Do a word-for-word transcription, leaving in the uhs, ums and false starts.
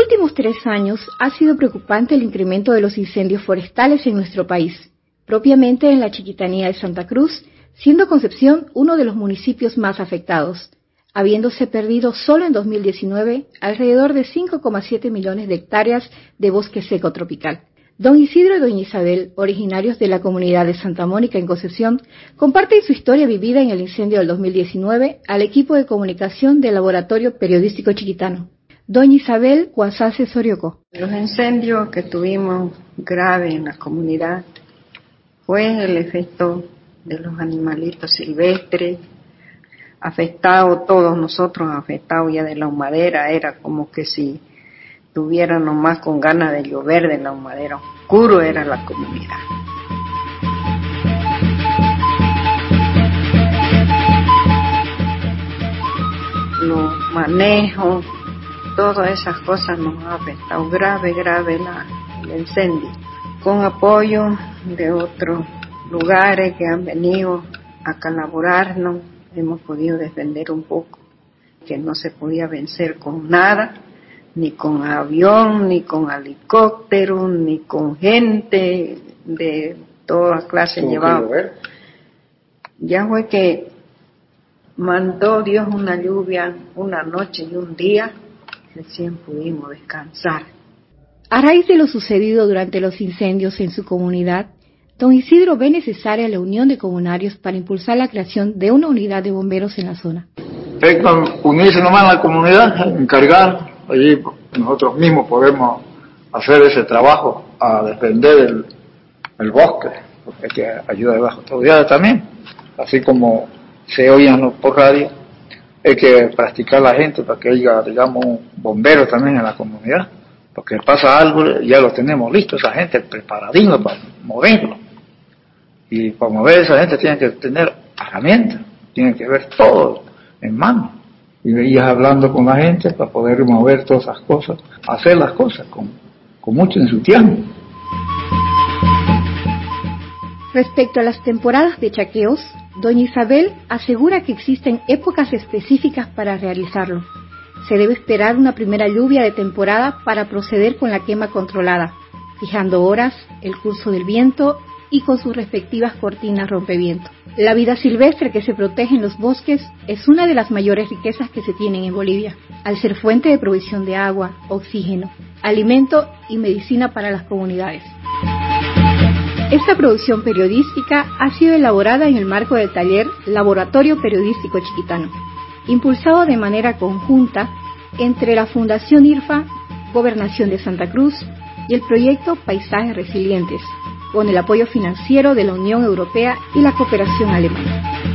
últimos tres años ha sido preocupante el incremento de los incendios forestales en nuestro país, propiamente en la Chiquitanía de Santa Cruz, siendo Concepción uno de los municipios más afectados, habiéndose perdido solo en dos mil diecinueve alrededor de cinco coma siete millones de hectáreas de bosque seco tropical. Don Isidro y doña Isabel, originarios de la comunidad de Santa Mónica en Concepción, comparten su historia vivida en el incendio del dos mil diecinueve al equipo de comunicación del Laboratorio Periodístico Chiquitano. Doña Isabel Cuasase Soriocó. Los incendios que tuvimos graves en la comunidad fue el efecto de los animalitos silvestres, afectados todos nosotros, afectados ya de la humadera, era como que si tuviéramos más con ganas de llover de la humadera, oscuro era la comunidad. Los manejos, todas esas cosas nos han afectado grave, grave la, el incendio. Con apoyo de otros lugares que han venido a colaborarnos, hemos podido defender un poco, que no se podía vencer con nada, ni con avión, ni con helicóptero, ni con gente de todas clases llevado. Ya fue que mandó Dios una lluvia una noche y un día, recién pudimos descansar. A raíz de lo sucedido durante los incendios en su comunidad, don Isidro ve necesaria la unión de comunarios para impulsar la creación de una unidad de bomberos en la zona. Es unirse nomás en la comunidad, encargar, allí nosotros mismos podemos hacer ese trabajo a defender el, el bosque, porque hay que ayudar a las autoridades también, así como se oían por radio, hay que practicar la gente para que haya, digamos, bomberos también en la comunidad, porque pasa algo, ya lo tenemos listo, esa gente preparadinho para moverlo, y para mover esa gente tiene que tener herramientas, tiene que ver todo en mano, y veías hablando con la gente para poder mover todas esas cosas, hacer las cosas con, con mucho entusiasmo. Respecto a las temporadas de chaqueos, doña Isabel asegura que existen épocas específicas para realizarlo. Se debe esperar una primera lluvia de temporada para proceder con la quema controlada, fijando horas, el curso del viento y con sus respectivas cortinas rompeviento. La vida silvestre que se protege en los bosques es una de las mayores riquezas que se tienen en Bolivia, al ser fuente de provisión de agua, oxígeno, alimento y medicina para las comunidades. Esta producción periodística ha sido elaborada en el marco del taller Laboratorio Periodístico Chiquitano, impulsado de manera conjunta entre la Fundación IRFA, Gobernación de Santa Cruz y el proyecto Paisajes Resilientes, con el apoyo financiero de la Unión Europea y la cooperación alemana.